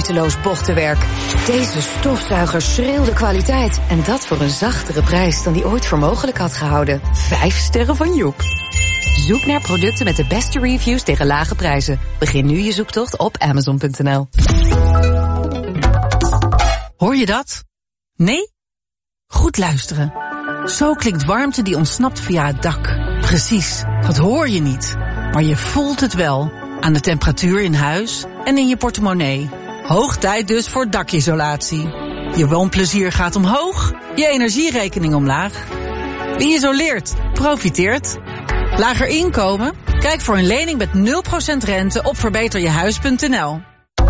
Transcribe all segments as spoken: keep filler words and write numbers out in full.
moeiteloos bochtenwerk. Deze stofzuiger schreeuwde kwaliteit. En dat voor een zachtere prijs dan die ooit voor mogelijk had gehouden. Vijf sterren van Joep. Zoek naar producten met de beste reviews tegen lage prijzen. Begin nu je zoektocht op amazon punt n l. Hoor je dat? Nee? Goed luisteren. Zo klinkt warmte die ontsnapt via het dak. Precies, dat hoor je niet. Maar je voelt het wel. Aan de temperatuur in huis en in je portemonnee. Hoog tijd dus voor dakisolatie. Je woonplezier gaat omhoog, je energierekening omlaag. Wie isoleert, profiteert. Lager inkomen? Kijk voor een lening met nul procent rente op verbeter je huis punt n l.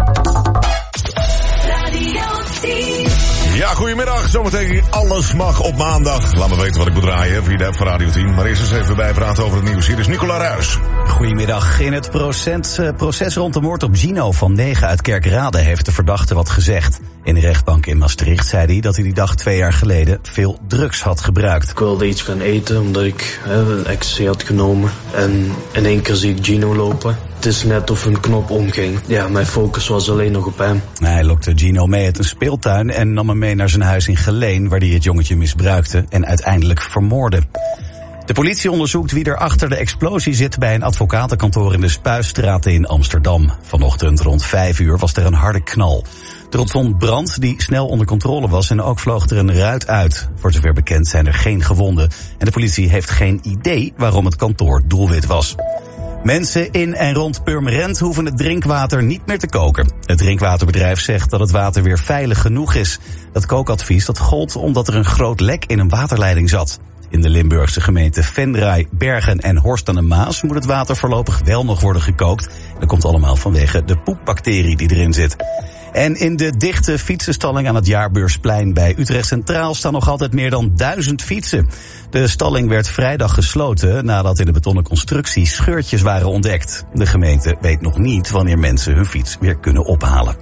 Ja, goedemiddag. Zometeen alles mag op maandag. Laat me weten wat ik moet draaien via de app van Radio tien. Maar eerst eens even bijpraten over het nieuws. Hier is Nicola Ruijs. Goedemiddag. In het proces, uh, proces rond de moord op Gino van Negen uit Kerkrade heeft de verdachte wat gezegd. In de rechtbank in Maastricht zei hij dat hij die dag twee jaar geleden veel drugs had gebruikt. Ik wilde iets gaan eten omdat ik hè, ecstasy had genomen. En in één keer zie ik Gino lopen. Het is net of een knop omging. Ja, mijn focus was alleen nog op hem. Hij lokte Gino mee uit een speeltuin en nam hem mee naar zijn huis in Geleen, waar hij het jongetje misbruikte en uiteindelijk vermoordde. De politie onderzoekt wie er achter de explosie zit bij een advocatenkantoor in de Spuistraat in Amsterdam. Vanochtend rond vijf uur was er een harde knal. Er ontstond brand die snel onder controle was en ook vloog er een ruit uit. Voor zover bekend zijn er geen gewonden en de politie heeft geen idee waarom het kantoor doelwit was. Mensen in en rond Purmerend hoeven het drinkwater niet meer te koken. Het drinkwaterbedrijf zegt dat het water weer veilig genoeg is. Dat kookadvies dat gold omdat er een groot lek in een waterleiding zat. In de Limburgse gemeenten Venray, Bergen en Horst aan de Maas moet het water voorlopig wel nog worden gekookt. Dat komt allemaal vanwege de poepbacterie die erin zit. En in de dichte fietsenstalling aan het Jaarbeursplein bij Utrecht Centraal staan nog altijd meer dan duizend fietsen. De stalling werd vrijdag gesloten nadat in de betonnen constructie scheurtjes waren ontdekt. De gemeente weet nog niet wanneer mensen hun fiets weer kunnen ophalen.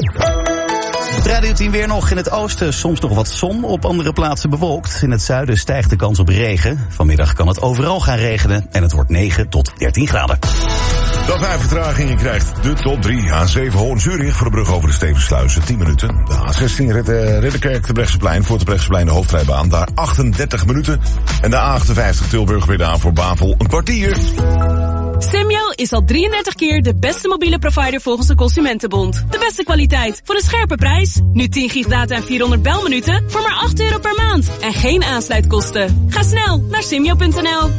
Het Radio tien weer nog. In het oosten soms nog wat zon, op andere plaatsen bewolkt. In het zuiden stijgt de kans op regen. Vanmiddag kan het overal gaan regenen en het wordt negen tot dertien graden. Dag vijf vertraging. Je krijgt de top drie. A zeven Hoorn-Zurich voor de brug over de Stevensluizen, tien minuten. De A zestien Ridderkerk de Brechtseplein voor de Brechtseplein de hoofdrijbaan. Daar achtendertig minuten. En de A achtenvijftig Tilburg-Breda voor Bavel een kwartier. Simyo is al drieëndertig keer de beste mobiele provider volgens de Consumentenbond. De beste kwaliteit voor een scherpe prijs. Nu tien gig data en vierhonderd belminuten voor maar acht euro per maand. En geen aansluitkosten. Ga snel naar simyo punt n l.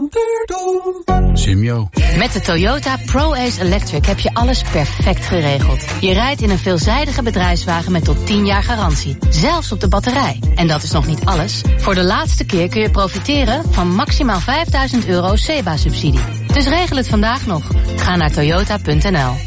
Simyo. Met de Toyota ProAce Electric heb je alles perfect geregeld. Je rijdt in een veelzijdige bedrijfswagen met tot tien jaar garantie. Zelfs op de batterij. En dat is nog niet alles. Voor de laatste keer kun je profiteren van maximaal vijfduizend euro S E B A-subsidie. Dus regel het vandaag nog. Ga naar toyota punt n l.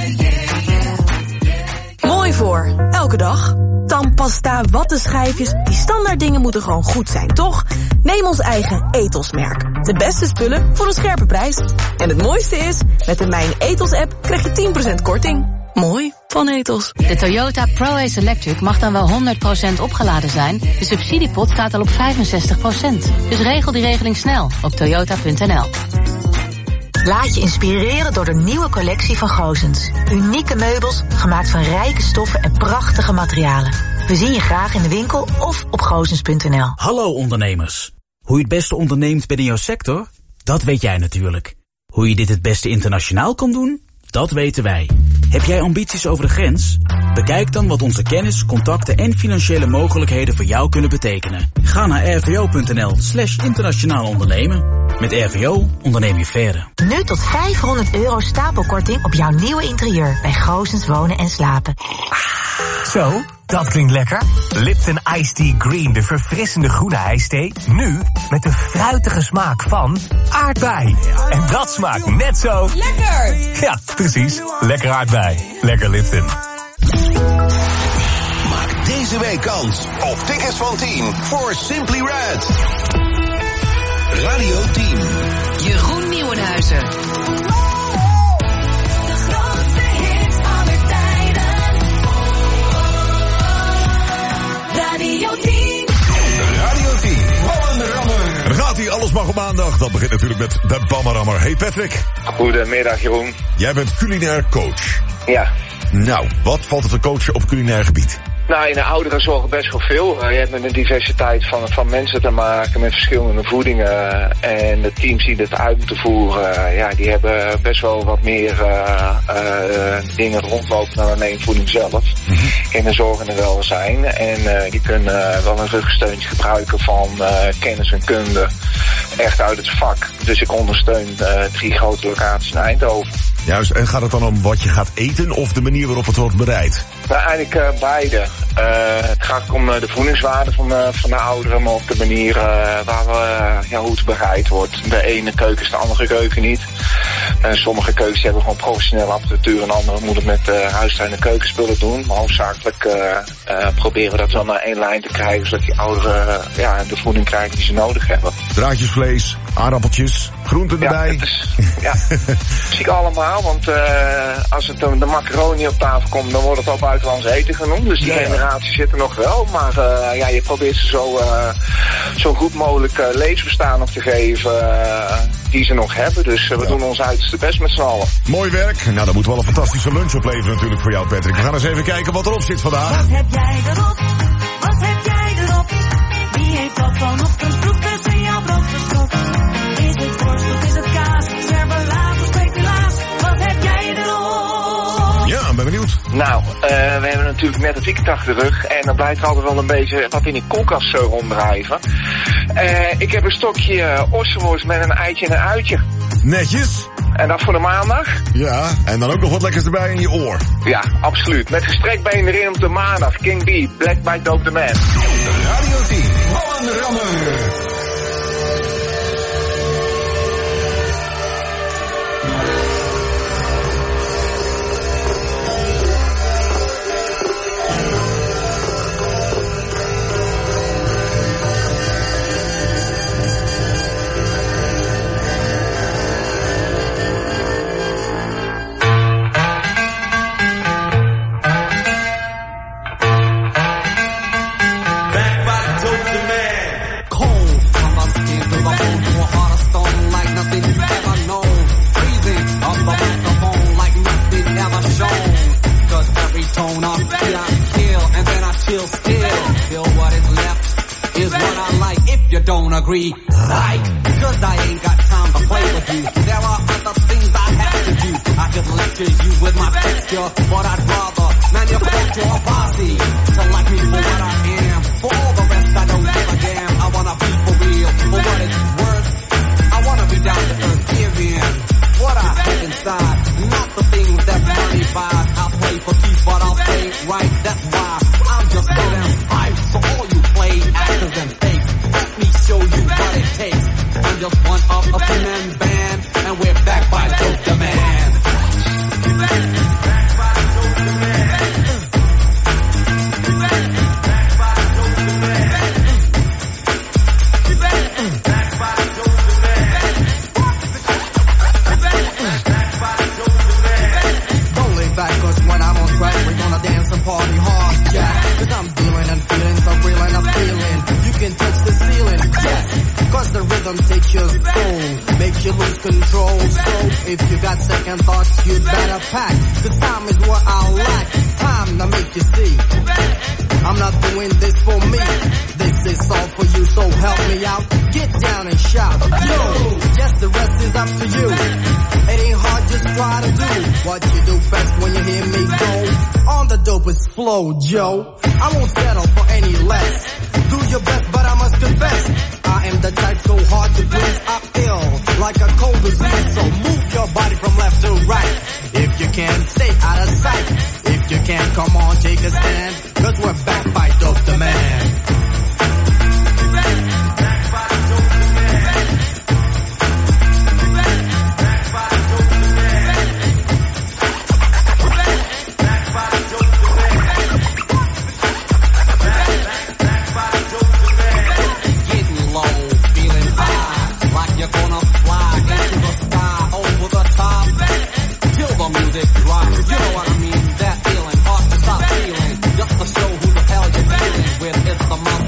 Mooi voor. Elke dag. Tandpasta, wattenschijfjes. Die standaard dingen moeten gewoon goed zijn, toch? Neem ons eigen Ethos-merk. De beste spullen voor een scherpe prijs. En het mooiste is, met de Mijn Ethos-app krijg je tien procent korting. Mooi van Ethos. De Toyota ProAce Electric mag dan wel honderd procent opgeladen zijn. De subsidiepot staat al op vijfenzestig procent. Dus regel die regeling snel op toyota punt n l. Laat je inspireren door de nieuwe collectie van Gozens. Unieke meubels, gemaakt van rijke stoffen en prachtige materialen. We zien je graag in de winkel of op gozens punt n l. Hallo ondernemers. Hoe je het beste onderneemt binnen jouw sector? Dat weet jij natuurlijk. Hoe je dit het beste internationaal kan doen? Dat weten wij. Heb jij ambities over de grens? Bekijk dan wat onze kennis, contacten en financiële mogelijkheden voor jou kunnen betekenen. Ga naar r v o punt n l slash internationaal ondernemen. Met R V O onderneem je verder. Nu tot vijfhonderd euro stapelkorting op jouw nieuwe interieur bij Gozens Wonen en Slapen. Zo, dat klinkt lekker. Lipton Iced Tea Green, de verfrissende groene ijsthee. Nu met de fruitige smaak van aardbei. En dat smaakt net zo... Lekker! Ja, precies. Lekker aardbei. Lekker Lipton. Maak deze week kans op tickets van tien voor Simply Red. Radio tien. Jeroen Nieuwenhuizen. Radio tien. Radio tien. Bammerammer. Dan gaat hij, alles mag op maandag. Dat begint natuurlijk met de Bammerammer. Hey Patrick. Goedemiddag Jeroen. Jij bent culinair coach. Ja. Nou, wat valt er te coachen op culinair gebied? Nou, in de ouderenzorg best wel veel. Uh, je hebt met een diversiteit van, van mensen te maken met verschillende voedingen. En de teams die dit uit moeten voeren, uh, ja, die hebben best wel wat meer uh, uh, dingen rondlopen dan alleen voeding zelf. Mm-hmm. In de zorg en de welzijn. En uh, die kunnen uh, wel een ruggensteuntje gebruiken van uh, kennis en kunde. Echt uit het vak. Dus ik ondersteun uh, drie grote locaties in Eindhoven. Juist, en gaat het dan om wat je gaat eten of de manier waarop het wordt bereid? Nou, eigenlijk uh, beide. Uh, het gaat om uh, de voedingswaarde van, uh, van de ouderen, maar ook de manier uh, waar we, uh, ja, hoe het bereid wordt. De ene keuken is de andere keuken niet. Uh, sommige keukens hebben gewoon professionele apparatuur en andere moeten het met uh, huistuin- en keukenspullen doen. Maar hoofdzakelijk uh, uh, proberen we dat wel naar één lijn te krijgen, zodat die ouderen uh, ja, de voeding krijgen die ze nodig hebben. Draadjesvlees, aardappeltjes, groenten erbij. Ja, dat is, ja, zie ik allemaal, want uh, als het uh, de macaroni op tafel komt, dan wordt het al buitenlands eten genoemd. Dus die ja, ja. generatie zit er nog wel, maar uh, ja, je probeert ze zo, uh, zo goed mogelijk uh, leesverstaan nog te geven uh, die ze nog hebben. Dus uh, we ja. doen ons uiterste best met z'n allen. Mooi werk. Nou, dan moet wel een fantastische lunch opleveren natuurlijk voor jou, Patrick. We gaan eens even kijken wat erop zit vandaag. Wat heb jij erop? Wat heb jij erop? Wie heeft dat vanochtend vroeg tussen jouw brood gestopt? Is het worst of is het kaas? Servelaat of speculaas? Wat heb jij erop? Ja, ben benieuwd. Nou, uh, we hebben natuurlijk net het weekend achter de rug. En dan blijft er altijd wel een beetje wat in die koelkast uh, ronddrijven. Uh, ik heb een stokje uh, ossenworst met een eitje en een uitje. Netjes. En dat voor de maandag? Ja, en dan ook nog wat lekkers erbij in je oor. Ja, absoluut. Met gestrekt been erin op de maandag. King B, Black by Dope the Man. Radio tien, Holland Rammer. Don't agree, like, cause I ain't got time to play with you. There are other things I have to do. I could lecture you with my texture, but I'd rather manufacture a posse to like me for what I am. For all the rest, I don't give a damn. I wanna be for real, for what it's worth. I wanna be down to earth, give in what I have inside, not the things that money buys. I'll play for keeps, but I'll play right. That's why I'm just so damn hyped. So all you play actors and fakes, show you what it takes. I'm just one of a three-man band, and we're back by Dope the Man. Don't lay back, cause when I'm on track, we're gonna dance and party hard, yeah. Cause I'm feeling and feeling so real and I'm feeling. You can touch the ceiling, yes, cause the rhythm takes your soul, makes you lose control. So if you got second thoughts, you'd better pack, cause time is what I lack, time to make you see. I'm not doing this for me, this is all for you, so help me out, get down and shout. Yo, yes, the rest is up to you. It ain't hard, just try to do what you do best when you hear me go on the dopest flow, Joe. I won't settle for any less. Do your best, but I must confess, I am the type so hard to please. I feel like a cold disease, so move your body from left to right. If you can, stay out of sight. If you can, come on, take a stand, cause we're back by Dope the Man. The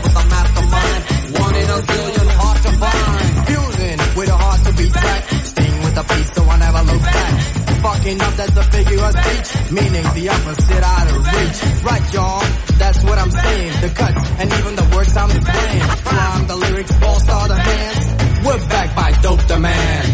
meaning the opposite out of reach. Right, y'all, that's what I'm saying. The cuts and even the words I'm displaying. From the lyrics, balls to the hands. We're back by Dope the Man.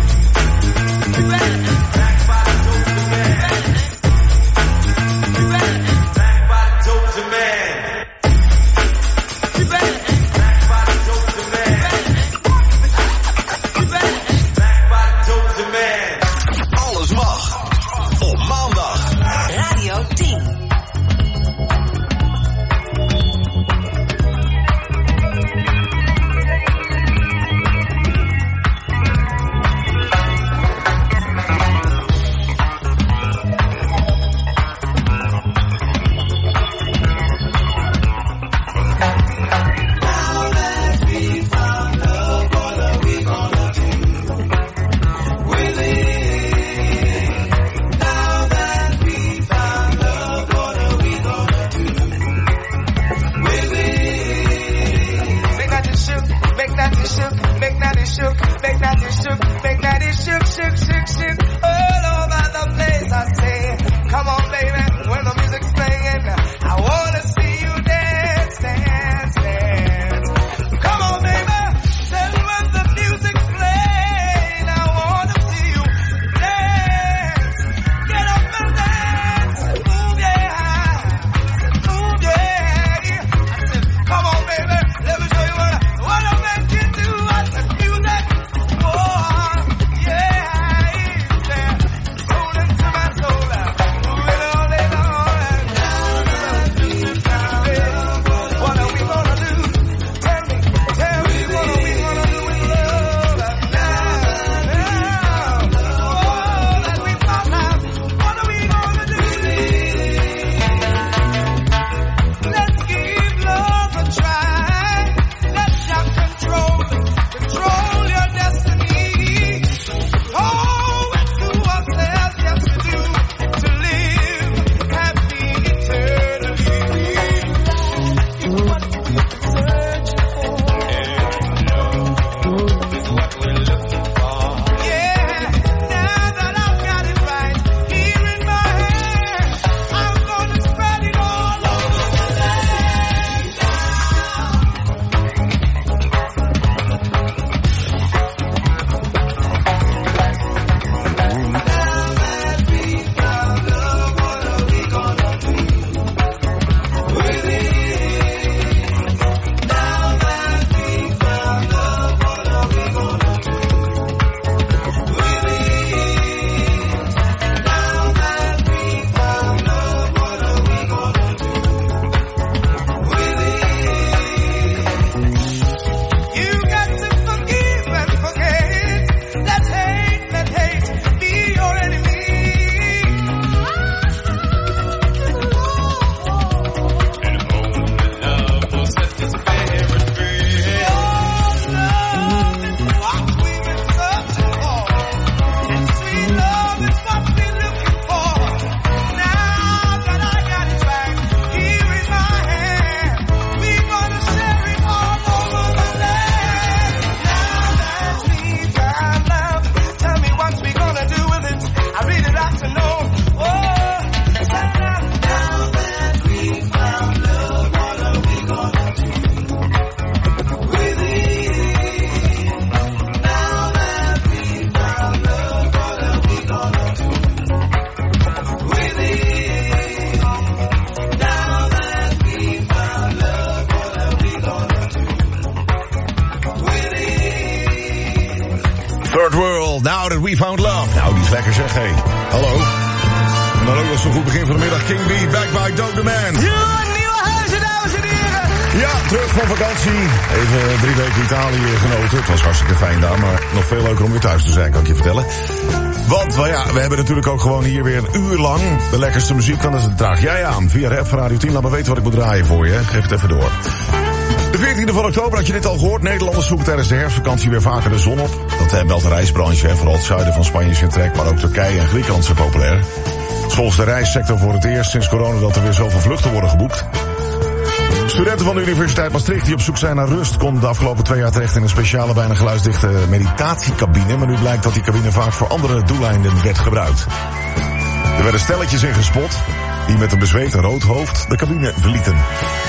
Now That We Found Love. Nou, die is lekker zeg, hé. Hey. Hallo. En dan ook nog zo'n goed begin van de middag. King B, back by Dope the Man. Ja, nieuwe huizen, dames en heren. Ja, terug van vakantie. Even drie weken Italië genoten. Het was hartstikke fijn daar, maar nog veel leuker om weer thuis te zijn, kan ik je vertellen. Want, well ja, we hebben natuurlijk ook gewoon hier weer een uur lang de lekkerste muziek. En dat draag jij aan via de app van Radio tien. Laat me weten wat ik moet draaien voor je. Geef het even door. De veertiende van oktober had je dit al gehoord. Nederlanders zoeken tijdens de herfstvakantie weer vaker de zon op. Dat eh, belt de reisbranche. Hè. Vooral het zuiden van Spanje is in trek. Maar ook Turkije en Griekenland zijn populair. Het is volgens de reissector voor het eerst sinds corona dat er weer zoveel vluchten worden geboekt. Studenten van de Universiteit Maastricht die op zoek zijn naar rust konden de afgelopen twee jaar terecht in een speciale, bijna geluidsdichte meditatiecabine. Maar nu blijkt dat die cabine vaak voor andere doeleinden werd gebruikt. Er werden stelletjes in gespot die met een bezweet en rood hoofd de cabine verlieten.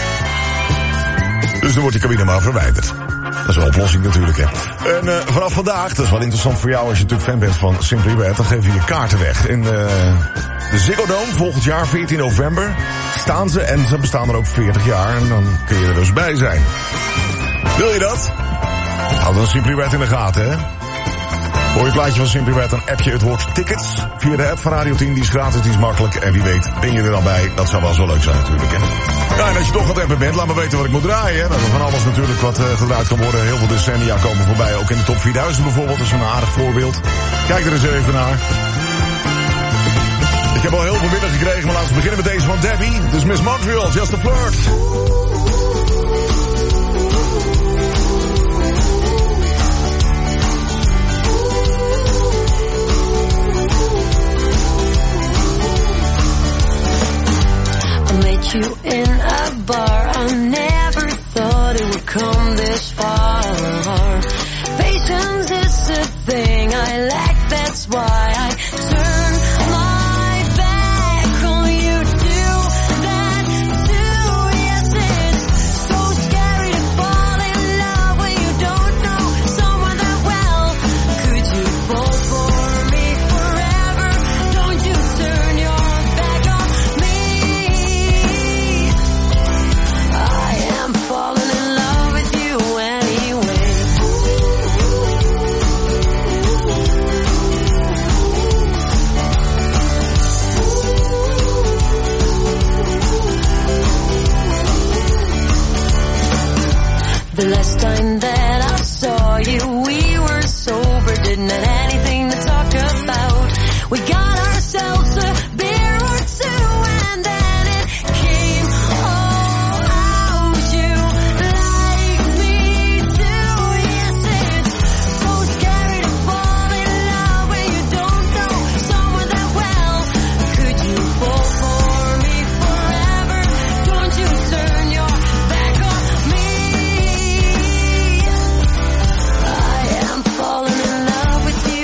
Dus dan wordt die cabine maar verwijderd. Dat is een oplossing natuurlijk, hè. En uh, vanaf vandaag, dat is wel interessant voor jou als je natuurlijk fan bent van Simply Red, dan geven je kaarten weg. In uh, de Ziggo Dome volgend jaar, veertien november, staan ze en ze bestaan er ook veertig jaar en dan kun je er dus bij zijn. Wil je dat? Hou dan Simply Red in de gaten, hè. Hoor je het plaatje van Simply Red, dan app je het woord tickets via de app van Radio tien. Die is gratis, die is makkelijk. En wie weet ben je er dan bij. Dat zou wel zo leuk zijn natuurlijk, hè. Ja, en als je toch aan het appen bent, laat me weten wat ik moet draaien. Hè. Dat er van alles natuurlijk wat uh, gedraaid kan worden. Heel veel decennia komen voorbij. Ook in de top vierduizend bijvoorbeeld. Dat is een aardig voorbeeld. Kijk er eens even naar. Ik heb al heel veel binnen gekregen, maar laten we beginnen met deze van Debbie. Dus Miss Montreal, Just a Flirt. You in a bar, I never thought it would come this far. Patience is a thing I lack, that's why I turn my back on you. Do that too, yes, it's so scary to fall in love when you don't know someone that well. Could you fall for me forever? Don't you turn your back on me. I'm falling in love with you anyway. The last time that I saw you, we were sober, didn't have anything to talk about. We got ourselves a beer or two, and then it came all out. You like me too, yes, it's so scary to fall in love when you don't know someone that well. Could you fall for me forever? Don't you turn your back on me. I am falling in love with you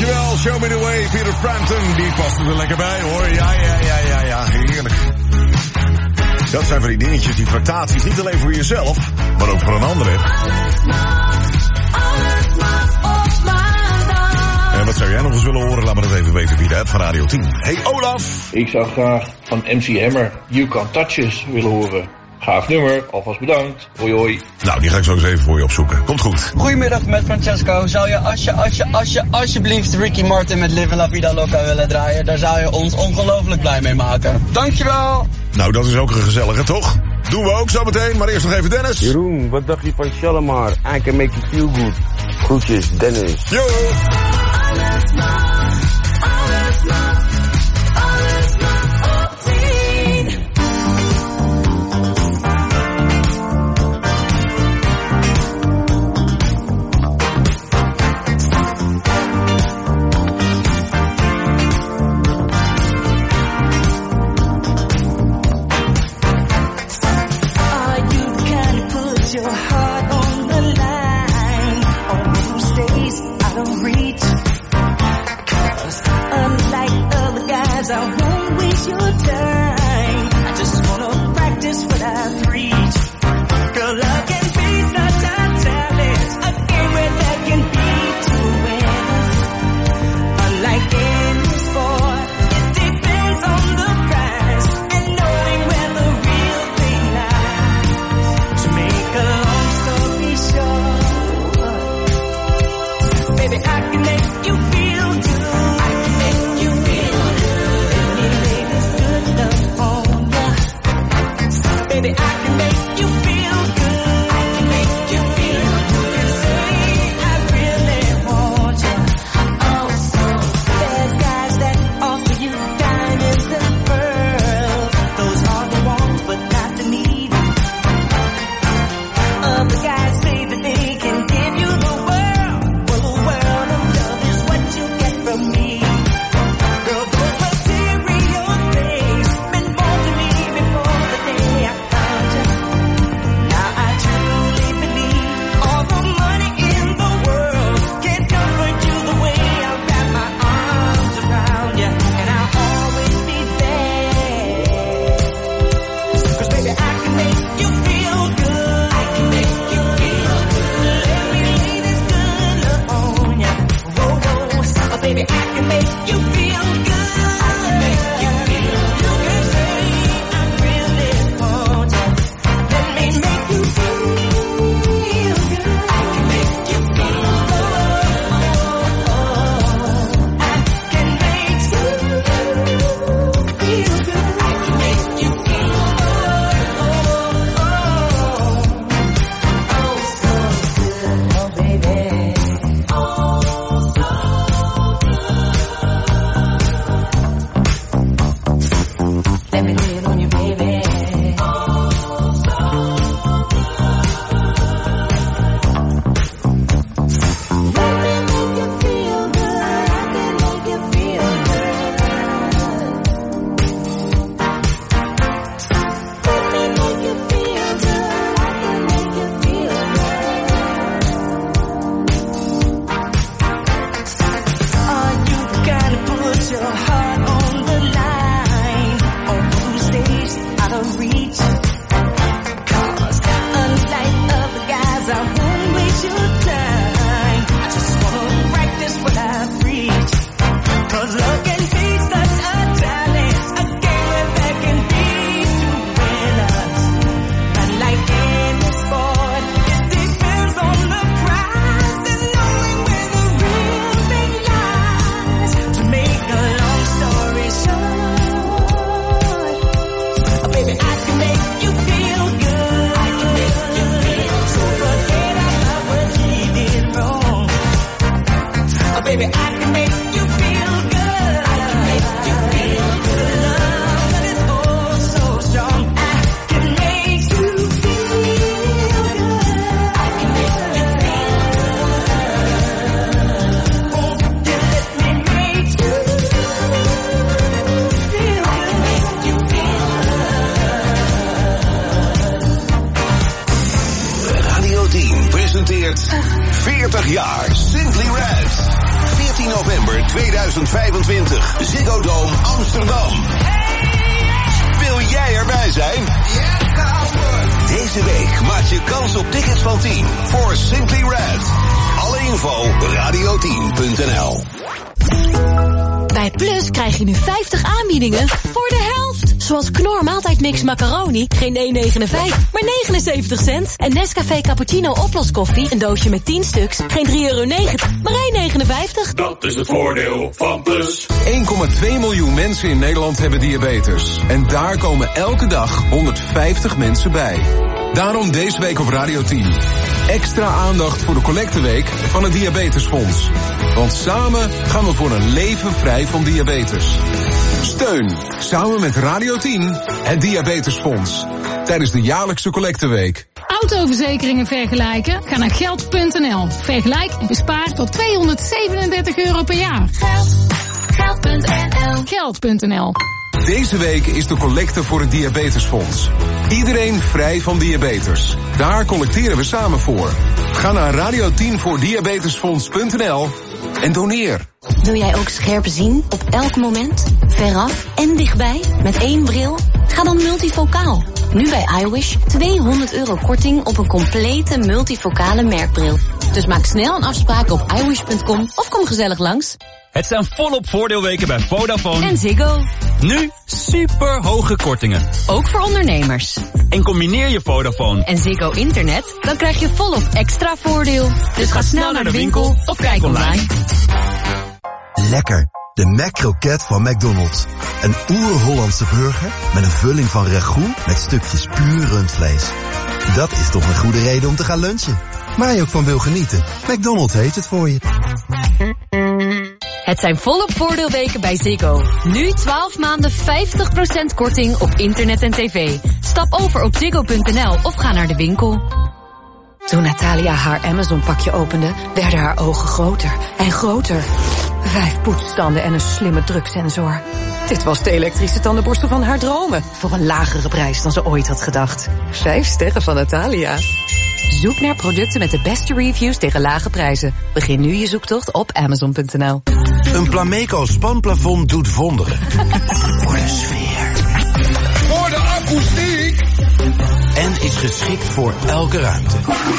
Dankjewel, Show Me The Way, Peter Frampton. Die past er lekker bij, hoor. Ja, ja, ja, ja, ja, heerlijk. Dat zijn van die dingetjes, die tractaties. Niet alleen voor jezelf, maar ook voor een ander, hè. En wat zou jij nog eens willen horen? Laat me dat even weten via de app van Radio tien. Hey Olaf! Ik zou graag van M C Hammer You Can't Touch Us willen horen. Gaaf nummer, alvast bedankt. Hoi hoi. Nou, die ga ik zo eens even voor je opzoeken. Komt goed. Goedemiddag met Francesco. Zou je als je, als je, als je, alsjeblieft Ricky Martin met Live La Vida Loca willen draaien? Daar zou je ons ongelooflijk blij mee maken. Dankjewel! Nou, dat is ook een gezellige, toch? Doen we ook zo meteen, maar eerst nog even Dennis. Jeroen, wat dacht je van Shalimar? I Can Make You Feel Good. Groetjes, Dennis. Yo! Alles mag, alles mag, alles mag op tien. Your heart on the line, on those days out of reach. 'Cause unlike other guys, I won't waste your time. I just wanna practice what I preach. Girl, love can be such a talent, a game where there can be two winners. Unlike any sport, it depends on the prize and knowing where the real thing lies. To make a long story short, baby, I can make you feel good. I can make you feel good. Let me lay this good love on ya. Baby, I can make you feel good. I can make you feel good. You say I really want ya. Oh, so there's guys that offer you diamonds and pearls. Those are the wants, but not the needs. Other guys say that they can give you the world. Well, the world of love is what you get from me. Girl, those material things meant more to me before the day I found you. Now I truly believe all the money in the world can't comfort you the way I wrap my arms around you. And I'll always be there. 'Cause baby, I can make you feel good. I can make you feel good. Let me lay this good love on ya. Whoa, whoa. Oh, baby, I can make you feel good. I can make you feel good. You can say I really want ya. Let me make you feel good. I can make you feel good. I can make you feel good. I can make you feel let me lay it on you, baby. Let me make you feel good. I can make you feel good. Let me make you feel good. I can make you feel good. Are you the kind to put your heart on the line? On those days out of reach. 'Cause unlike other guys, I won't waste your time. I just wanna practice what I preach. 'Cause love can be such a talent, a game where there can be two winners. Unlike any sport, it depends on the prize and knowing where the real thing lies. To make a long story short, oh, baby, I can make you feel good. I can make you feel so forget about what you did wrong. Oh, baby, I can make you feel good. I can make you feel good. Love that is oh so strong. I can make you feel good. I can make you feel good. Oh, you let me make you feel. I can make you feel Radio tien presenteert veertig jaar Simply Red. veertien november tweeduizend vijfentwintig. Ziggo Dome Amsterdam. Wil jij erbij zijn? Deze week maak je kans op tickets van tien voor Simply Red. Alle info radio tien punt n l. Bij Plus krijg je nu vijftig aanbiedingen voor de helft. Zoals Knor maaltijdmix macaroni, geen één negenenvijftig, maar negenenzeventig cent. En Nescafé Cappuccino oploskoffie, een doosje met tien stuks, geen drie euro negentig, maar één negenenvijftig. Dat is het voordeel van Plus. één komma twee miljoen mensen in Nederland hebben diabetes. En daar komen elke dag honderdvijftig mensen bij. Daarom deze week op Radio tien. Extra aandacht voor de collecteweek van het Diabetesfonds. Want samen gaan we voor een leven vrij van diabetes. Steun, samen met Radio tien, het Diabetesfonds. Tijdens de jaarlijkse collecteweek. Autoverzekeringen vergelijken? Ga naar geld punt n l. Vergelijk en bespaar tot tweehonderdzevenendertig euro per jaar. Geld. Geld punt n l. Geld punt n l. Deze week is de collecte voor het Diabetesfonds. Iedereen vrij van diabetes. Daar collecteren we samen voor. Ga naar radio tien voor diabetesfonds punt n l en doneer. Wil jij ook scherp zien op elk moment? Veraf en dichtbij? Met één bril? Ga dan multifocaal. Nu bij iWish tweehonderd euro korting op een complete multifocale merkbril. Dus maak snel een afspraak op i wish punt com of kom gezellig langs. Het zijn volop voordeelweken bij Vodafone en Ziggo. Nu super hoge kortingen. Ook voor ondernemers. En combineer je Vodafone en Ziggo internet, dan krijg je volop extra voordeel. Dus, dus ga snel naar de winkel of kijk online. Lekker. De McCroket van McDonald's. Een oer-Hollandse burger met een vulling van ragout met stukjes puur rundvlees. Dat is toch een goede reden om te gaan lunchen. Waar je ook van wil genieten. McDonald's heeft het voor je. Het zijn volop voordeelweken bij Ziggo. Nu twaalf maanden vijftig procent korting op internet en tv. Stap over op ziggo punt n l of ga naar de winkel. Toen Natalia haar Amazon-pakje opende, werden haar ogen groter en groter. Vijf poetsstanden en een slimme druksensor. Dit was de elektrische tandenborstel van haar dromen. Voor een lagere prijs dan ze ooit had gedacht. Vijf sterren van Natalia. Zoek naar producten met de beste reviews tegen lage prijzen. Begin nu je zoektocht op amazon punt n l. Een Plameco spanplafond doet wonderen. Voor de sfeer. Voor de akoestiek. En is geschikt voor elke ruimte.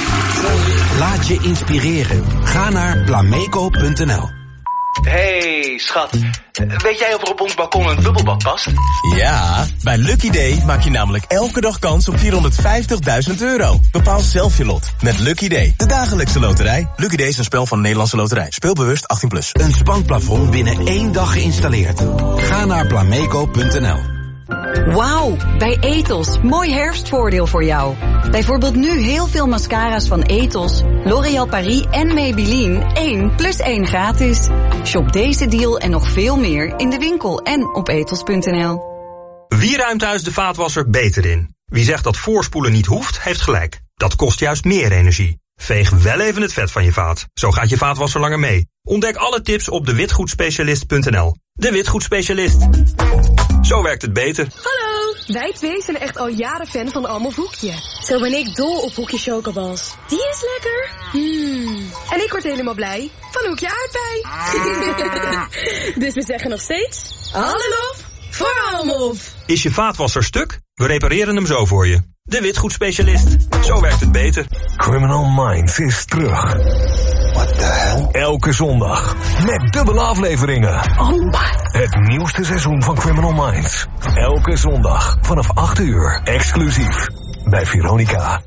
Laat je inspireren. Ga naar plameco punt n l. Hey, schat. Weet jij of er op ons balkon een bubbelbad past? Ja, bij Lucky Day maak je namelijk elke dag kans op vierhonderdvijftigduizend euro. Bepaal zelf je lot met Lucky Day, de dagelijkse loterij. Lucky Day is een spel van de Nederlandse Loterij. Speel bewust achttien plus. Een spanplafond binnen één dag geïnstalleerd. Ga naar plameco punt n l. Wauw, bij Ethos. Mooi herfstvoordeel voor jou. Bijvoorbeeld nu heel veel mascara's van Ethos, L'Oréal Paris en Maybelline één plus één gratis. Shop deze deal en nog veel meer in de winkel en op ethos punt n l. Wie ruimt thuis de vaatwasser beter in? Wie zegt dat voorspoelen niet hoeft, heeft gelijk. Dat kost juist meer energie. Veeg wel even het vet van je vaat. Zo gaat je vaatwasser langer mee. Ontdek alle tips op de witgoedspecialist punt n l. De Witgoedspecialist. Zo werkt het beter. Hallo, wij twee zijn echt al jaren fan van Almof Hoekje. Zo ben ik dol op Hoekje chocobals. Die is lekker. Mm. En ik word helemaal blij van Hoekje aardbei. Dus we zeggen nog steeds alle lof voor Almof. Is je vaatwasser stuk? We repareren hem zo voor je. De Witgoedspecialist. Zo werkt het beter. Criminal Minds is terug. What the hell? Elke zondag. Met dubbele afleveringen. Oh my. Het nieuwste seizoen van Criminal Minds. Elke zondag vanaf acht uur. Exclusief. Bij Veronica.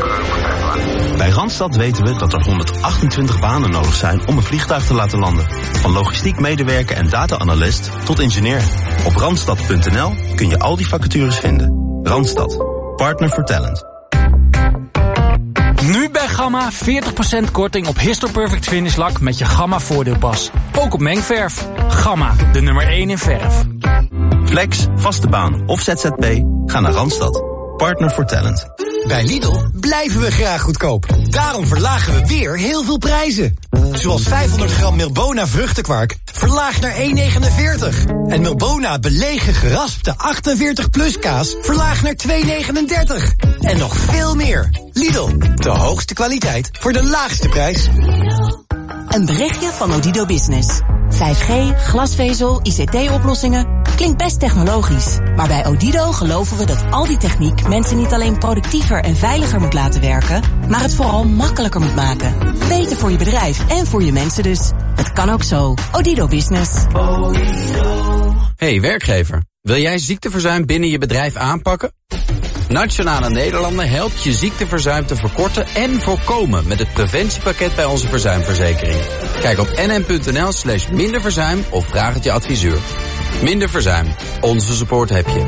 Bij Randstad weten we dat er honderdachtentwintig banen nodig zijn om een vliegtuig te laten landen. Van logistiek medewerker en data-analyst tot ingenieur. Op randstad punt n l kun je al die vacatures vinden. Randstad. Partner for Talent. Nu bij Gamma veertig procent korting op Histoperfect Finish Lak met je Gamma voordeelpas. Ook op mengverf. Gamma, de nummer één in verf. Flex, vaste baan of Z Z P? Ga naar Randstad. Partner for Talent. Bij Lidl blijven we graag goedkoop. Daarom verlagen we weer heel veel prijzen. Zoals vijfhonderd gram Milbona vruchtenkwark verlaagd naar één negenenveertig. En Milbona belegen geraspte achtenveertig plus kaas verlaagd naar twee negenendertig. En nog veel meer. Lidl, de hoogste kwaliteit voor de laagste prijs. Een berichtje van Odido Business. vijf G, glasvezel, I C T-oplossingen. Klinkt best technologisch. Maar bij Odido geloven we dat al die techniek mensen niet alleen productiever en veiliger moet laten werken, maar het vooral makkelijker moet maken. Beter voor je bedrijf en voor je mensen dus. Het kan ook zo. Odido Business. Hey werkgever, wil jij ziekteverzuim binnen je bedrijf aanpakken? Nationale Nederlanden helpt je ziekteverzuim te verkorten en voorkomen met het preventiepakket bij onze verzuimverzekering. Kijk op nn.nl slash minderverzuim of vraag het je adviseur. Minder verzuim. Onze support heb je.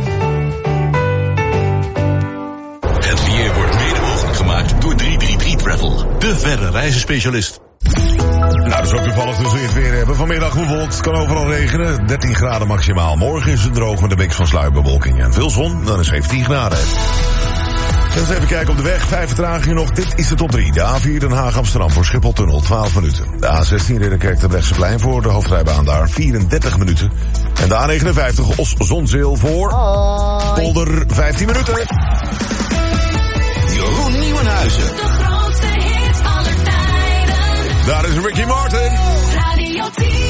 Het weer wordt mede mogelijk gemaakt door drie drie drie Travel, de verre reizenspecialist. Nou, dat is ook toevallig dus weer het weer hebben. Vanmiddag bewolkt, kan overal regenen. dertien graden maximaal. Morgen is het droog met een mix van sluierbewolking en veel zon. Dan is zeventien graden. Eens even kijken op de weg. Vijf vertragingen nog. Dit is de top drie. De A vier Den Haag Amsterdam voor Schipholtunnel twaalf minuten. De A zestien Ridderkerk de Brechtseplein voor de hoofdrijbaan daar vierendertig minuten. En de A negenenvijftig Os Zonzeel voor Polder vijftien minuten. Jeroen Nieuwenhuizen. De grootste hits aller tijden. Daar is Ricky Martin. Radio tien.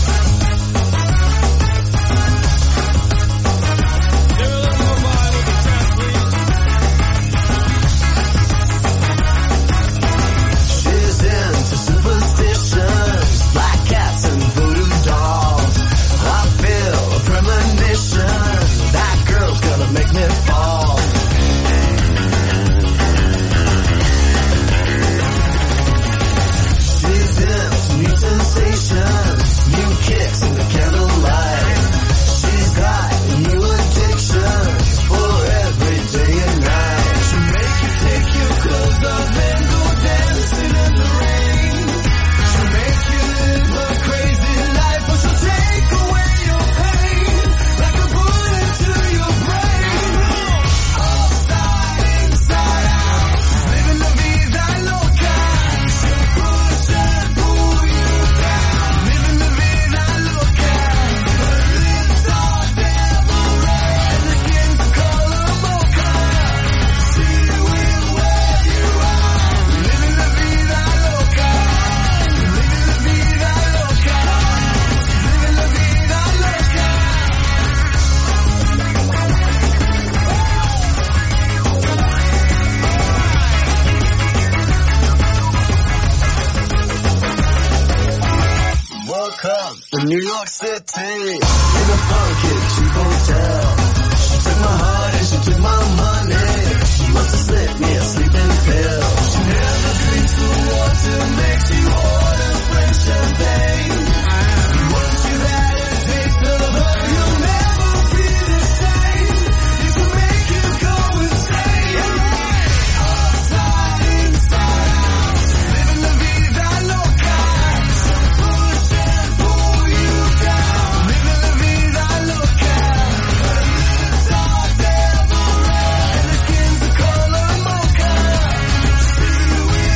New York City, in a funky cheap hotel. She took my heart and she took my money. She must have slipped me a sleeping pill. She never drinks the water, makes you order French champagne. Once you've had a taste of her, you'll never be the same. It will make you go insane. Upside, inside out, living la vida loca. So push and pull you down, living la vida loca. Her lips are devil red, and her skin's the color mocha. She will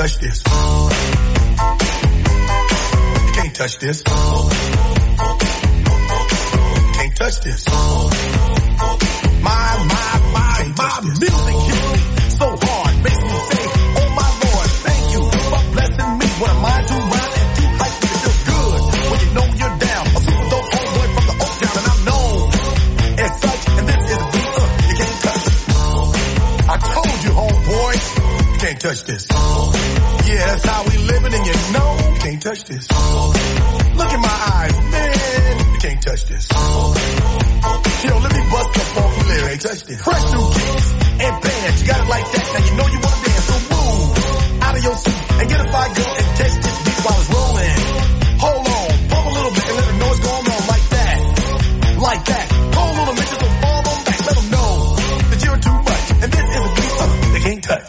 touch this. You can't touch this. Can't touch this. My, my, my, my music hits me so hard, makes me say, oh my Lord, thank you for blessing me. What am I to rhyme and too hype to feel good when you know you're down? A super dope homeboy from the Oak Town, and I'm known as such. And this is a beat uh, you can't touch. I told you, homeboy, you can't touch this. Yeah, that's how we living, and you know you can't touch this. Look in my eyes, man, you can't touch this. Yo, let me bust the funky lyrics. Touch this. Fresh new kicks and bands, you got it like that. Now you know you wanna dance, so move out of your seat and get a fire girl and catch this beat while it's rolling. Hold on, pump a little bit and let them know what's going on like that, like that. Hold on a minute, so fall on back, let them know that you're too much. And this is a beat uh, they can't touch.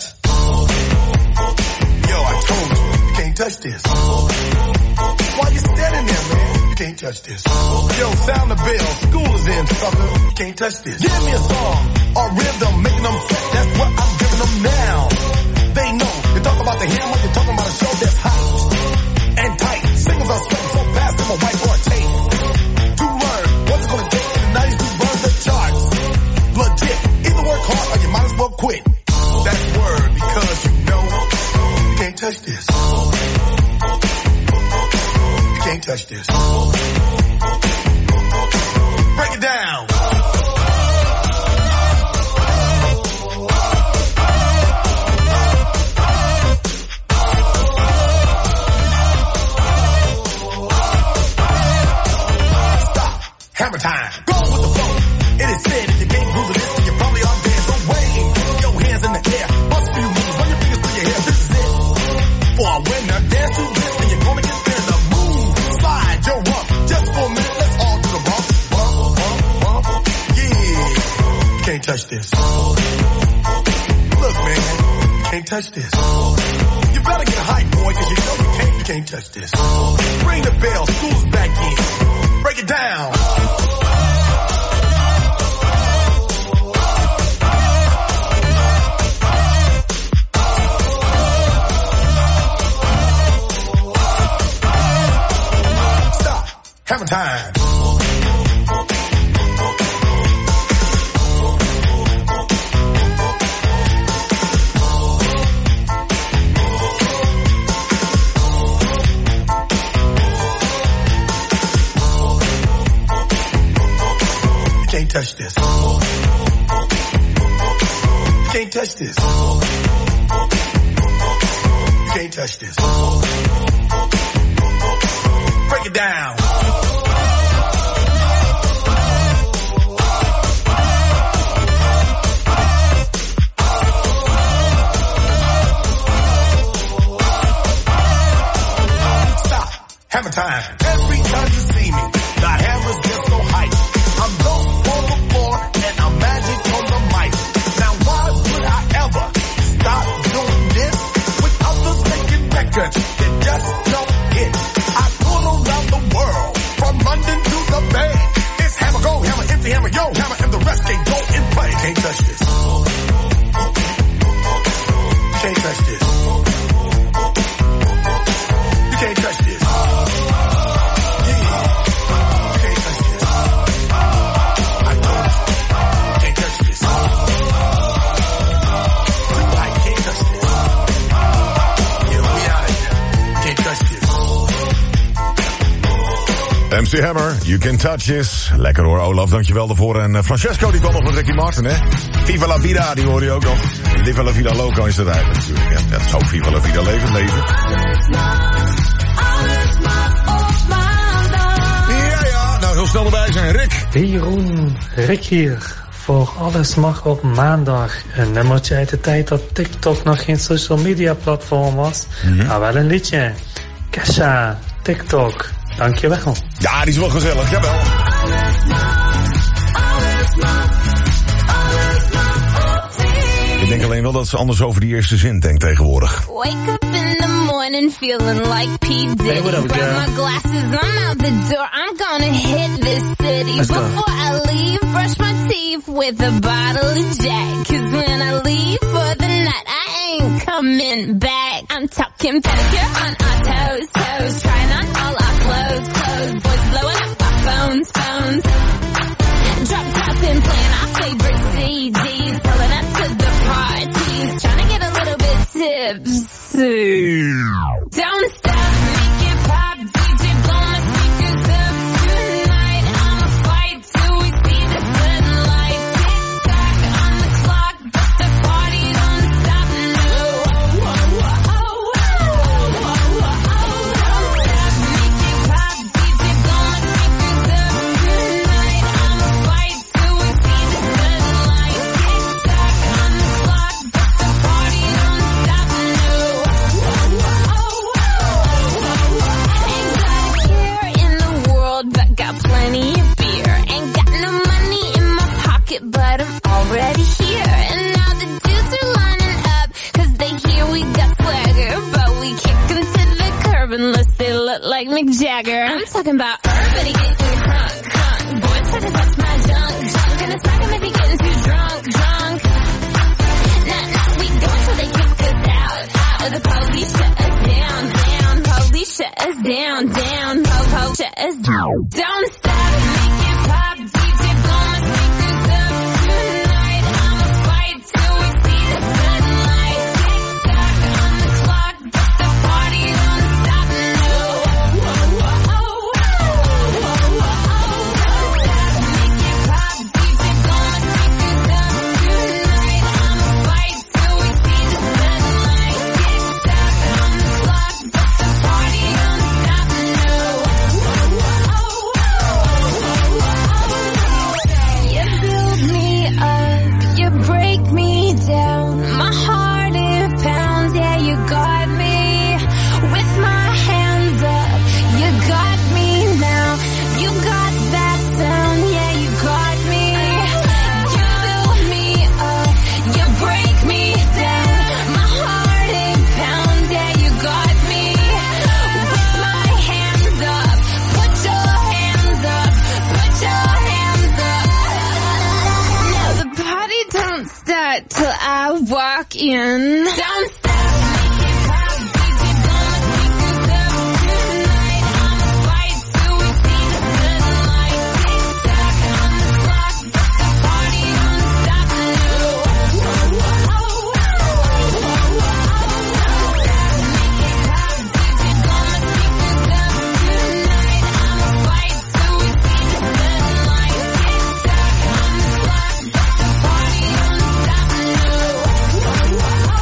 Yo, I told you, you can't touch this. Why you standing there, man? You can't touch this. Yo, sound the bell, school is in, sucker. You can't touch this. Give me a song, or rhythm, making them sweat. That's what I'm giving them now. They know, you talk about the hammer, you're talking about a show that's hot and tight. Singles are sweating so fast, I'm a whiteboard tape. To learn what's it gonna take in the nineties to burn the charts. Legit, either work hard or you might as well quit. That's word, because you know you can't touch this. You can't touch this. Break it down. Stop. Hammer time. Go with the flow. It is said if you can't groove to this, then you probably are dead. So wave your hands in the air. Bust a few moves. Run your fingers through your hair. This is it. For a winner, dance to this, and you're gonna get there. The move. Slide your rump. Just for a minute, let's all do the bump. Bump, bump, bump. Yeah. You can't touch this. Look, man. You can't touch this. You better get a hype, boy, cause you know you can't, you can't touch this. Ring the bell. School's back in. Break it down. Hammer time. You can't touch this. You can't touch this. You can't touch this. Break it down. Hammer time. Every time you see me, the hammer's just so hype. I'm low on the floor and I'm magic on the mic. Now why would I ever stop doing this with others making records that just don't hit? I tour around the world, from London to the Bay. It's hammer, go, hammer, empty hammer, yo, hammer, and the rest can't go in play. Can't touch this. Can't touch this. You can't touch this. M C Hammer, You Can Touch This. Lekker hoor, Olaf, dankjewel daarvoor. En uh, Francesco, die kwam nog met Ricky Martin, hè. Viva la vida, die hoorde je ook nog. Live la vida loco is dat eigenlijk natuurlijk. Ja, dat is ook Viva la vida, leven, leven. Ja, ja, nou heel snel erbij zijn, Rick. Hey Jeroen, Rick hier. Voor Alles Mag op maandag. Een nummertje uit de tijd dat TikTok nog geen social media platform was. Mm-hmm. Maar wel een liedje. Kesha, TikTok. Dankjewel. Ja, die is wel gezellig, jawel. Ik denk alleen wel dat ze anders over die eerste zin denkt tegenwoordig. Wake up in the morning feeling like P. Diddy. Hey, what up, Grab girl? my glasses, I'm out the door. I'm gonna hit this city. Let's go. Before I leave, brush my teeth with a bottle of Jack. Cause when I leave for the night, I ain't ain't coming back. I'm talking pedicure on our toes, toes. Trying on all our clothes, clothes. Boys blowing up our phones, phones. Drop top and playing our favorite C Ds. Pulling up to the parties. Trying to get a little bit tipsy. Don't stop, make it pop. D J blow my speakers up tonight. I'ma fight till we see the sunlight. Tick tock on the clock, but the party don't stop. No. Oh, oh, oh, oh, oh, oh, oh. Don't stop, make it pop. D J blow my speakers up tonight. I'ma fight till we see the sunlight. Tick tock on the clock, but the party don't stop. No. Ain't got a care in the world, but got plenty of beer. Ain't got no money in my pocket, but I'm already here. And now the dudes are lining up, cause they hear we got swagger. But we kick them to the curb unless they look like Mick Jagger. I'm talking about everybody getting crunk, crunk. Boys try to touch my junk, junk. Gonna smack him if he getting too drunk, drunk. Nah, nah, we go until they kick us out, out. The police shut us down, down. Police shut us down, down. Po, po, shut us down. Don't stop, make it pop. D J blow my speakers up tonight. I'ma fight till we see the sunlight. Tick tock on the clock, but the party don't stop. No. Oh, oh, oh, oh, oh, oh, oh. Don't stop, make it pop. D J blow my speakers up tonight. I'ma fight till we see the sunlight. Tick tock on the clock, but the party don't stop. No. Oh, oh, oh, oh, oh. You build me up, you break me down. My heart it pounds, yeah, you got me. With my hands up, you got me now. You got that sound, yeah, you got me. You build me up, you break me down. My heart it pounds, yeah, you got me. With my hands up, put your hands up, put your hands up. Now the party don't start till I walk in. Don't stop, make it pop. D J blow my speakers up tonight. I'ma fight till we see the sunlight. Tick tock on the clock, but the party don't stop. No. Oh, oh, oh, oh, oh, oh, oh. Make it pop. D J blow my speakers up tonight. I'ma fight till we see the sunlight. Tick tock on the clock, but the party don't stop. No. Oh, oh, oh, oh.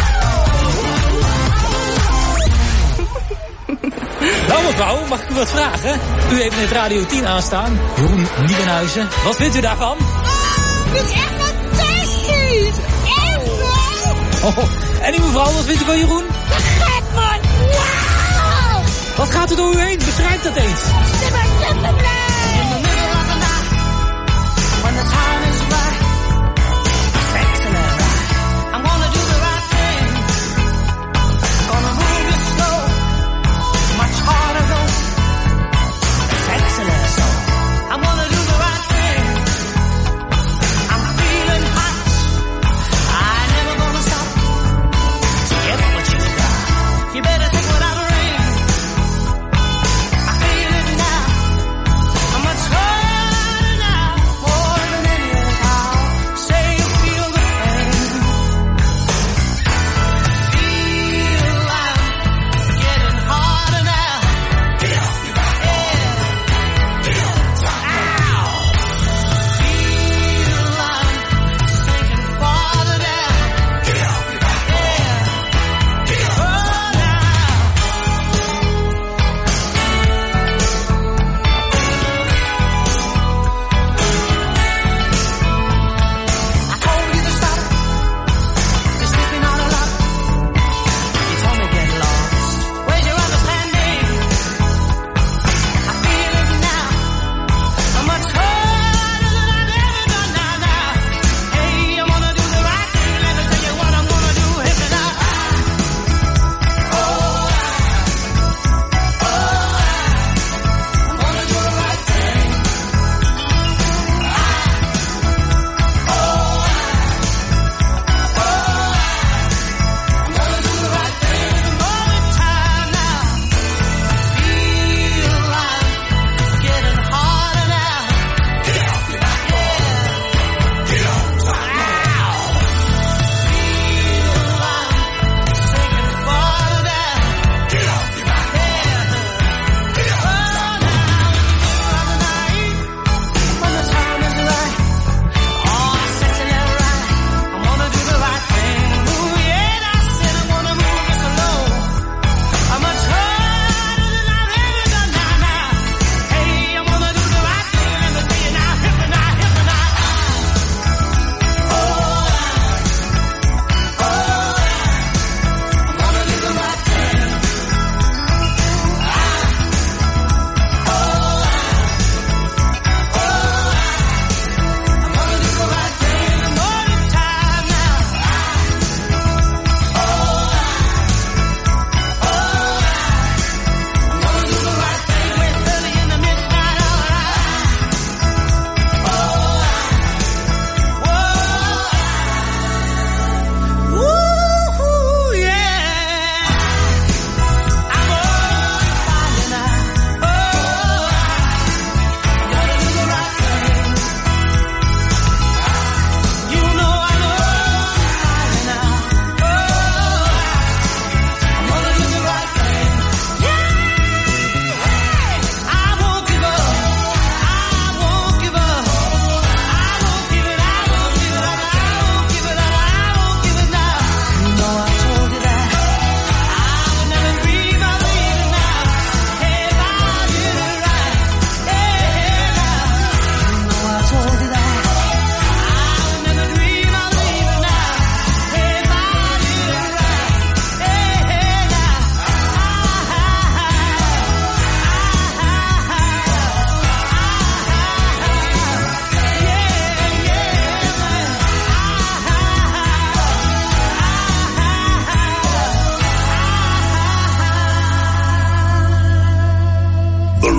Nou mevrouw, mag ik u wat vragen? U heeft net Radio tien aanstaan. Jeroen Nieuwenhuizen. Wat vindt u daarvan? Dit is echt fantastisch! Echt wel! Oh, en u mevrouw, wat vindt u van Jeroen? Gek man! Wauw! Wat gaat er door u heen? Beschrijf dat eens. Super, super blij! In the middle of the night, when the time is right, sexy and right, I'm gonna do the right thing. Gonna move it slow, much harder though, sexy and so. I'm gonna do the right thing. I'm feeling hot, I never gonna stop to get what you got. You better take what I bring. I feel it now.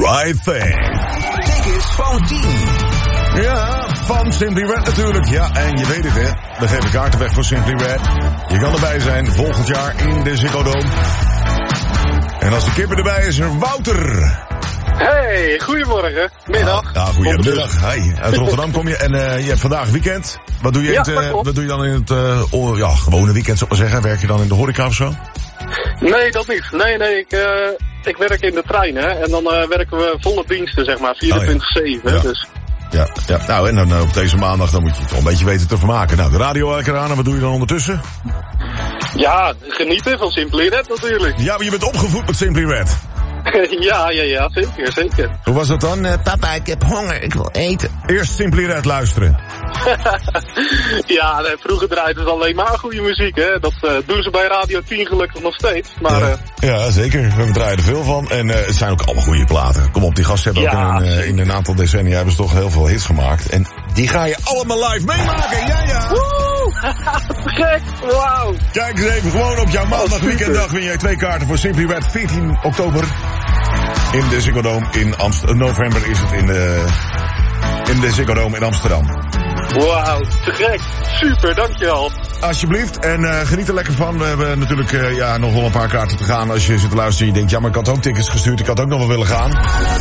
Right Thing. Tickets van tien. Ja, van Simply Red natuurlijk. Ja, en je weet het hè. We geven kaarten weg voor Simply Red. Je kan erbij zijn volgend jaar in de Ziggo Dome. En als de kippen erbij is er Wouter. Hey, goedemorgen. Middag. Ja, goedemiddag. Hey, uit Rotterdam kom je en uh, je hebt vandaag weekend. Wat doe je, ja, het, uh, wat doe je dan in het uh, oh, ja, gewone weekend, zou ik maar zeggen? Werk je dan in de horeca of zo? Nee, dat niet. Nee, nee, ik, uh, ik werk in de trein, hè. En dan uh, werken we volle diensten, zeg maar, vierentwintig zeven. Oh, ja. Dus. Ja, ja, nou en dan uh, op deze maandag dan moet je het wel een beetje weten te vermaken. Nou, de radio elke aan en wat doe je dan ondertussen? Ja, genieten van Simply Red natuurlijk. Ja, maar je bent opgevoed met Simply Red. ja, ja, ja, zeker, zeker. Hoe was dat dan? Uh, papa, ik heb honger, ik wil eten. Eerst Simply Red luisteren. ja, nee, vroeger draaide het alleen maar goede muziek, hè. Dat uh, doen ze bij Radio tien gelukkig nog steeds. Maar, ja, uh, ja, zeker. We draaien er veel van. En uh, het zijn ook allemaal goede platen. Kom op, die gasten hebben ja, ook in een, uh, in een aantal decennia hebben ze toch heel veel hits gemaakt. En die ga je allemaal live meemaken. Ja, ja. Woe! Gek, wauw. Kijk eens even, gewoon op jouw maandag weekenddag win jij twee kaarten voor Simply Red veertien oktober. In de Ziggo Dome in Amsterdam. November is het in de, in de Ziggo Dome in Amsterdam. Wauw, te gek. Super, dankjewel. Alsjeblieft. En uh, geniet er lekker van. We hebben natuurlijk uh, ja, nog wel een paar kaarten te gaan. Als je zit te luisteren en je denkt, ja, maar ik had ook tickets gestuurd. Ik had ook nog wel willen gaan.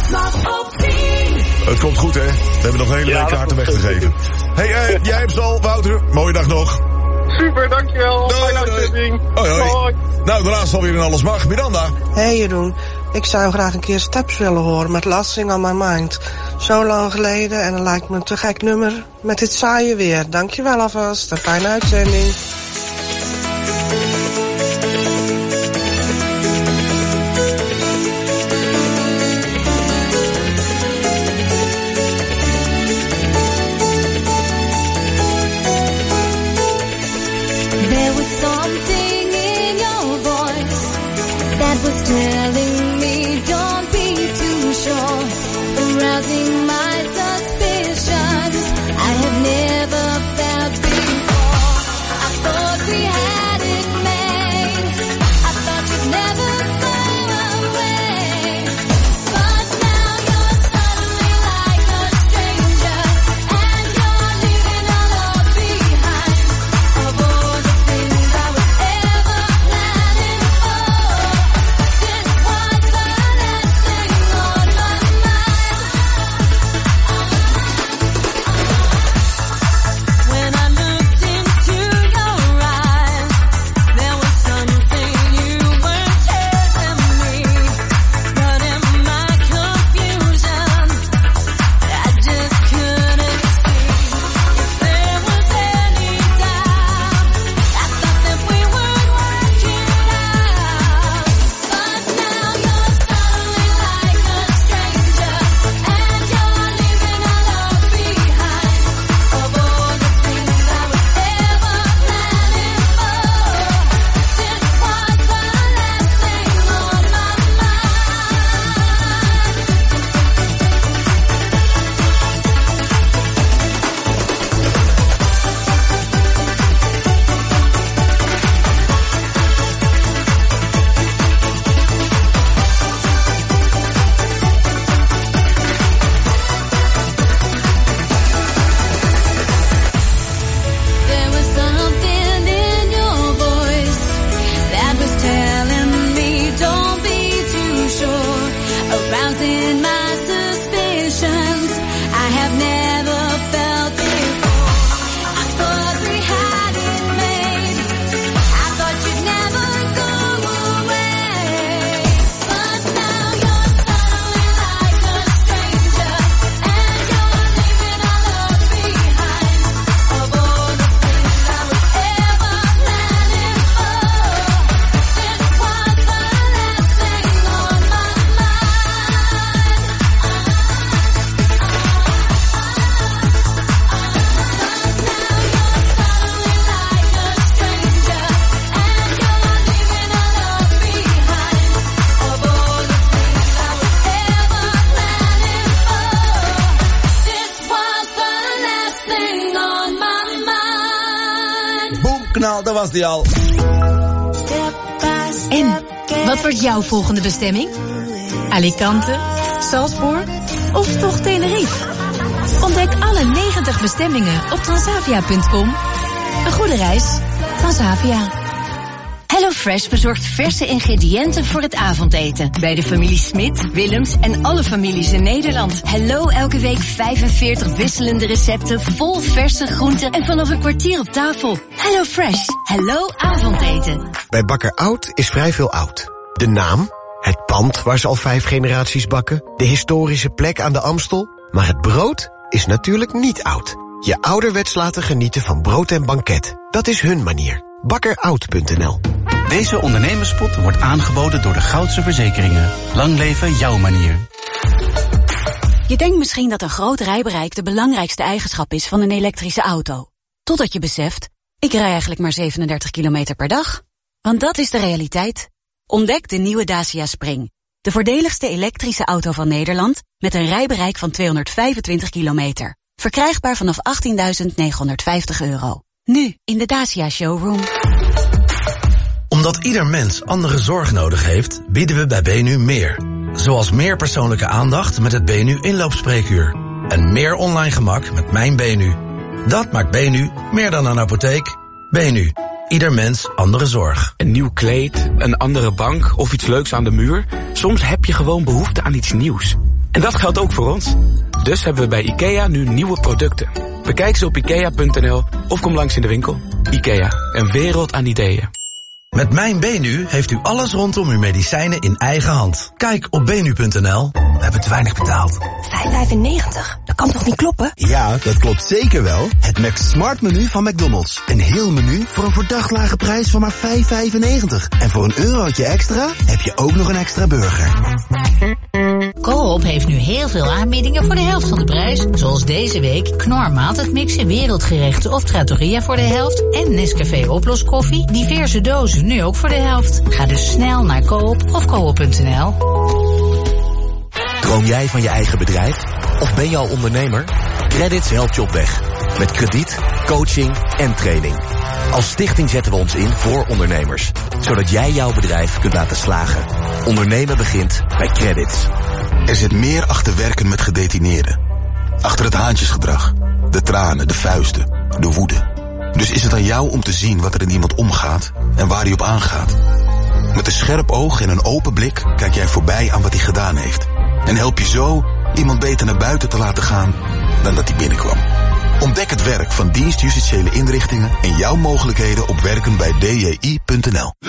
Het komt goed, hè? We hebben nog een hele week ja, kaarten weg te geven. Hé, hey, uh, jij hebt ze al, Wouter. Mooie dag nog. Super, dankjewel. Fijne uitzending. Hoi, hoi. hoi. Nou, daarnaast alweer in Alles Mag. Miranda. Hey Jeroen. Ik zou graag een keer Steps willen horen met Last Thing on My Mind. Zo lang geleden en dan lijkt me een te gek nummer met dit saaie weer. Dankjewel alvast. Een fijne uitzending. There was something in your voice that was telling me don't be too sure, arousing my suspicions I have never felt before. I thought we had it made, I thought you'd never go away, but now you're suddenly like a stranger, and you're leaving all love behind. Of all the things I was ever planning for, this was the last thing on my mind. When I looked into your eyes, there was something you weren't telling me, but in my confusion, I just couldn't see if there was any doubt. I thought that we would work it out, but now you're suddenly like a stranger, and you're leaving all love behind. Of all the things I was ever planning for, this was the last thing on my There was something in your voice that was telling me don't be too sure, arousing my suspicions I have never felt before. I thought we had it made, I thought you'd never go away, but now you're suddenly like a stranger, and you're leaving all love behind. Of all the things I was ever planning for, this was the last thing on my mind. Boom, knal, dat was die al. En, wat wordt jouw volgende bestemming? Alicante, Salzburg of toch Tenerife? Ontdek alle negentig bestemmingen op transavia punt com. Een goede reis. Transavia. HelloFresh bezorgt verse ingrediënten voor het avondeten. Bij de familie Smit, Willems en alle families in Nederland. Hello elke week vijfenveertig wisselende recepten vol verse groenten en vanaf een kwartier op tafel. HelloFresh. Hello avondeten. Bij Bakker Oud is vrij veel oud. De naam, het pand waar ze al vijf generaties bakken, de historische plek aan de Amstel. Maar het brood is natuurlijk niet oud. Je ouderwets laten genieten van brood en banket. Dat is hun manier. bakkeroud punt n l. Deze ondernemerspot wordt aangeboden door de Goudse Verzekeringen. Lang leven jouw manier. Je denkt misschien dat een groot rijbereik de belangrijkste eigenschap is van een elektrische auto. Totdat je beseft, ik rij eigenlijk maar zevenendertig kilometer per dag. Want dat is de realiteit. Ontdek de nieuwe Dacia Spring. De voordeligste elektrische auto van Nederland met een rijbereik van tweehonderdvijfentwintig kilometer. Verkrijgbaar vanaf achttienduizend negenhonderdvijftig euro. Nu in de Dacia Showroom. Omdat ieder mens andere zorg nodig heeft, bieden we bij Benu meer. Zoals meer persoonlijke aandacht met het Benu inloopspreekuur. En meer online gemak met Mijn Benu. Dat maakt Benu meer dan een apotheek. Benu. Ieder mens andere zorg. Een nieuw kleed, een andere bank of iets leuks aan de muur. Soms heb je gewoon behoefte aan iets nieuws. En dat geldt ook voor ons. Dus hebben we bij IKEA nu nieuwe producten. Bekijk ze op ikea punt n l of kom langs in de winkel. IKEA, een wereld aan ideeën. Met Mijn Benu heeft u alles rondom uw medicijnen in eigen hand. Kijk op benu punt n l. We hebben te weinig betaald. vijf vijfennegentig? Dat kan toch niet kloppen? Ja, dat klopt zeker wel. Het Mac Smart menu van McDonald's. Een heel menu voor een verdacht lage prijs van maar vijf vijfennegentig. En voor een eurotje extra heb je ook nog een extra burger. Coop heeft nu heel veel aanbiedingen voor de helft van de prijs. Zoals deze week Knor maaltijdmixen, wereldgerechten of trattoria voor de helft. En Nescafé oploskoffie, diverse dozen, nu ook voor de helft. Ga dus snel naar Coop of koop punt n l. Droom jij van je eigen bedrijf? Of ben je al ondernemer? Credits helpt je op weg. Met krediet, coaching en training. Als stichting zetten we ons in voor ondernemers. Zodat jij jouw bedrijf kunt laten slagen. Ondernemen begint bij Credits. Er zit meer achter werken met gedetineerden. Achter het haantjesgedrag. De tranen, de vuisten, de woede. Dus is het aan jou om te zien wat er in iemand omgaat en waar hij op aangaat. Met een scherp oog en een open blik kijk jij voorbij aan wat hij gedaan heeft. En help je zo iemand beter naar buiten te laten gaan dan dat hij binnenkwam. Ontdek het werk van dienstjustitiële inrichtingen en jouw mogelijkheden op werken bij d j i punt n l.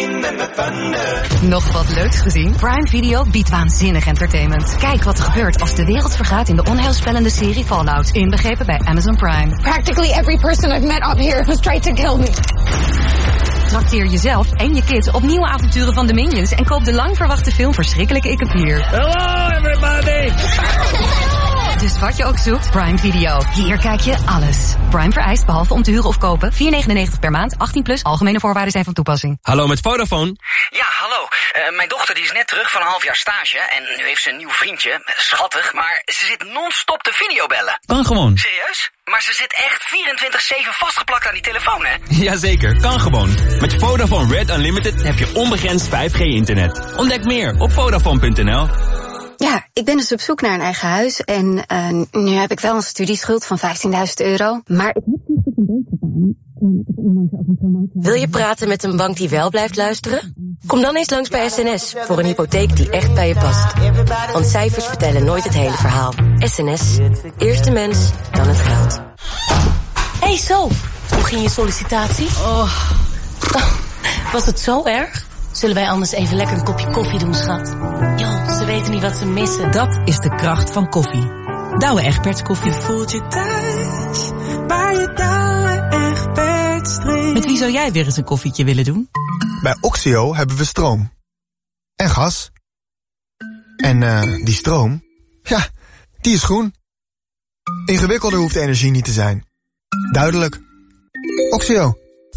Nog wat leuks gezien? Prime Video biedt waanzinnig entertainment. Kijk wat er gebeurt als de wereld vergaat in de onheilspellende serie Fallout. Inbegrepen bij Amazon Prime. Practically every person I've met up here has tried to kill me. Trakteer jezelf en je kids op nieuwe avonturen van de Minions en koop de lang verwachte film Verschrikkelijke Ik Heb Hier. Hello everybody! Dus wat je ook zoekt, Prime Video. Hier kijk je alles. Prime vereist, behalve om te huren of kopen, vier negenennegentig per maand, achttien plus, algemene voorwaarden zijn van toepassing. Hallo met Vodafone. Ja, hallo. Uh, mijn dochter die is net terug van een half jaar stage en nu heeft ze een nieuw vriendje. Schattig, maar ze zit non-stop te videobellen. Kan gewoon. Serieus? Maar ze zit echt vierentwintig zeven vastgeplakt aan die telefoon, hè? Jazeker, kan gewoon. Met Vodafone Red Unlimited heb je onbegrensd vijf G internet. Ontdek meer op vodafone punt n l. Ja, ik ben dus op zoek naar een eigen huis en uh, nu heb ik wel een studieschuld van vijftienduizend euro. Maar ik heb niet een beetje baan. Wil je praten met een bank die wel blijft luisteren? Kom dan eens langs bij S N S voor een hypotheek die echt bij je past. Want cijfers vertellen nooit het hele verhaal. S N S, eerst de mens, dan het geld. Hey Sof, hoe ging je sollicitatie? Oh. Oh, was het zo erg? Zullen wij anders even lekker een kopje koffie doen, schat? Joh, ze weten niet wat ze missen. Dat is de kracht van koffie. Douwe Egberts koffie. Je voelt je thuis, waar je Douwe Egberts drinkt. Met wie zou jij weer eens een koffietje willen doen? Bij Oxio hebben we stroom. En gas. En uh, die stroom, ja, die is groen. Ingewikkelder hoeft de energie niet te zijn. Duidelijk. Oxio.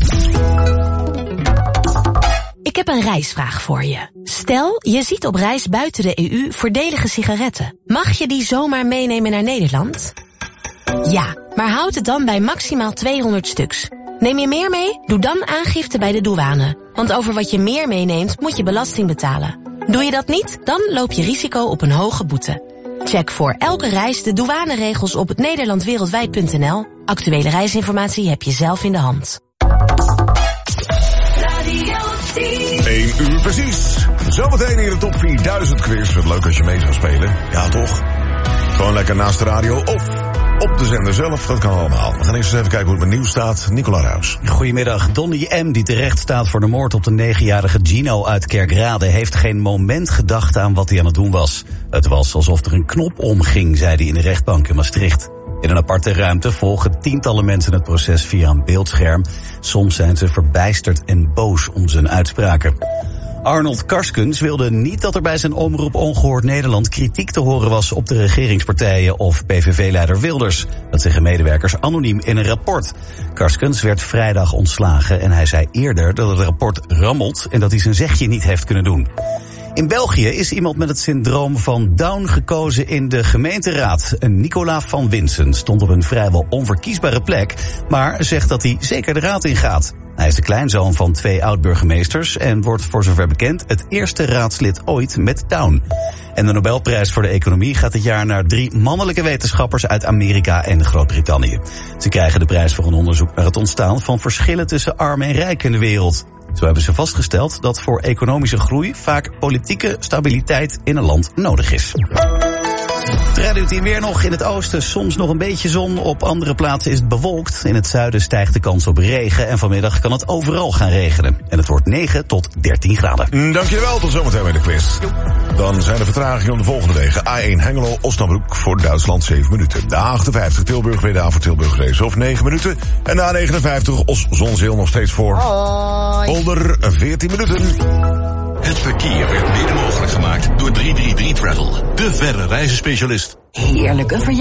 Ik heb een reisvraag voor je. Stel, je ziet op reis buiten de E U voordelige sigaretten. Mag je die zomaar meenemen naar Nederland? Ja, maar houd het dan bij maximaal tweehonderd stuks. Neem je meer mee? Doe dan aangifte bij de douane. Want over wat je meer meeneemt, moet je belasting betalen. Doe je dat niet, dan loop je risico op een hoge boete. Check voor elke reis de douaneregels op het nederland wereldwijd punt n l. Actuele reisinformatie heb je zelf in de hand. één uur precies. Zometeen in de top vierduizend quiz. Wat leuk als je mee zou spelen. Ja, toch? Gewoon lekker naast de radio of op de zender zelf. Dat kan allemaal. We gaan eerst eens even kijken hoe het met nieuws staat. Nicola Ruijs. Goedemiddag. Donnie M., die terecht staat voor de moord op de negenjarige Gino uit Kerkrade, heeft geen moment gedacht aan wat hij aan het doen was. Het was alsof er een knop omging, zei hij in de rechtbank in Maastricht. In een aparte ruimte volgen tientallen mensen het proces via een beeldscherm. Soms zijn ze verbijsterd en boos om zijn uitspraken. Arnold Karskens wilde niet dat er bij zijn omroep Ongehoord Nederland kritiek te horen was op de regeringspartijen of P V V-leider Wilders. Dat zeggen medewerkers anoniem in een rapport. Karskens werd vrijdag ontslagen en hij zei eerder dat het rapport rammelt en dat hij zijn zegje niet heeft kunnen doen. In België is iemand met het syndroom van Down gekozen in de gemeenteraad. Een Nicola van Winsen stond op een vrijwel onverkiesbare plek, maar zegt dat hij zeker de raad ingaat. Hij is de kleinzoon van twee oud-burgemeesters en wordt voor zover bekend het eerste raadslid ooit met Down. En de Nobelprijs voor de economie gaat dit jaar naar drie mannelijke wetenschappers uit Amerika en Groot-Brittannië. Ze krijgen de prijs voor een onderzoek naar het ontstaan van verschillen tussen arm en rijk in de wereld. Zo hebben ze vastgesteld dat voor economische groei vaak politieke stabiliteit in een land nodig is. Radio tien weer nog. In het oosten soms nog een beetje zon. Op andere plaatsen is het bewolkt. In het zuiden stijgt de kans op regen. En vanmiddag kan het overal gaan regenen. En het wordt negen tot dertien graden. Dankjewel, tot zometeen bij de quiz. Dan zijn de vertragingen op de volgende wegen. A één Hengelo-Osnabrück voor Duitsland zeven minuten. De A achtenvijftig Tilburg-Breda voor Tilburg Reeshof negen minuten. En de A negenenvijftig Os-Zonzeel nog steeds voor Polder veertien minuten. Het verkeer werd mede mogelijk gemaakt door drie drie drie Travel. De verre reizenspecialist. Heerlijk, een